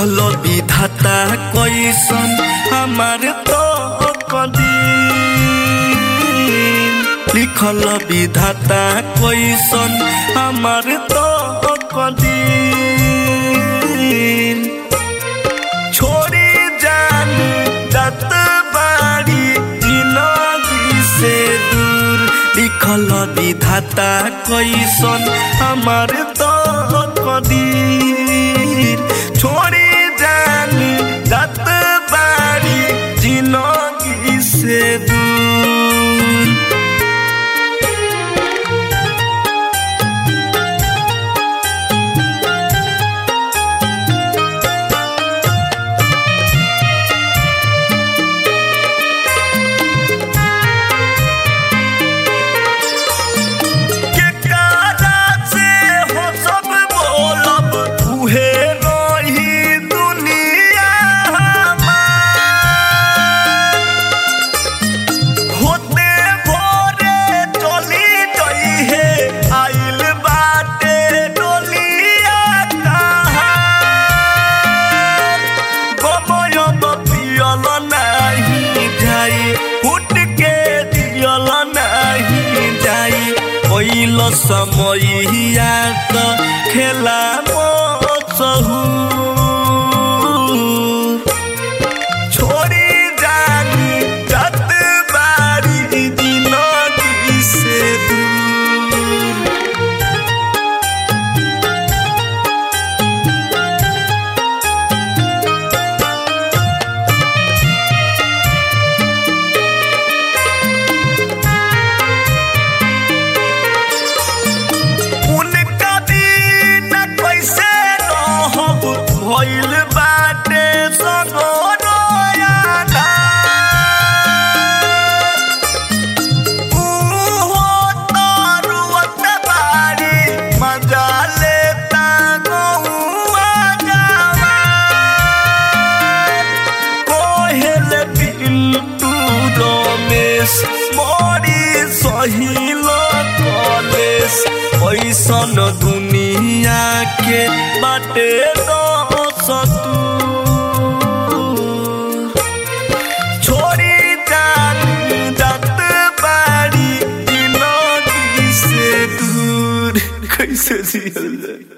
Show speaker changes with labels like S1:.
S1: लिखल विधाता कैसन हमार तो कदीर, लिखल विधाता कैसन हमार तो कदीर। छोड़ी जान जात बाड़ी जिंदगी से दूर, लिखल विधाता कैसन हमार तो कदीर। छोड़ी जान जात बाड़ी जिंदगी से दूर। पहिलो समयिया तो खेला मसहु, छोड़ी जानी जात बाड़ी जिंदगी से दूर। भइल बाटे सगोरयाना, उहो तरुवत बारी मजा लेता गौआ जवान। कोहेल पिंटू रमेश बड़ी सहिल कलेश, ऐसन दुनिया के बाटे छोड़ी जान जात बाड़ी जिंदगी से दूर। कैसे जियल जाए।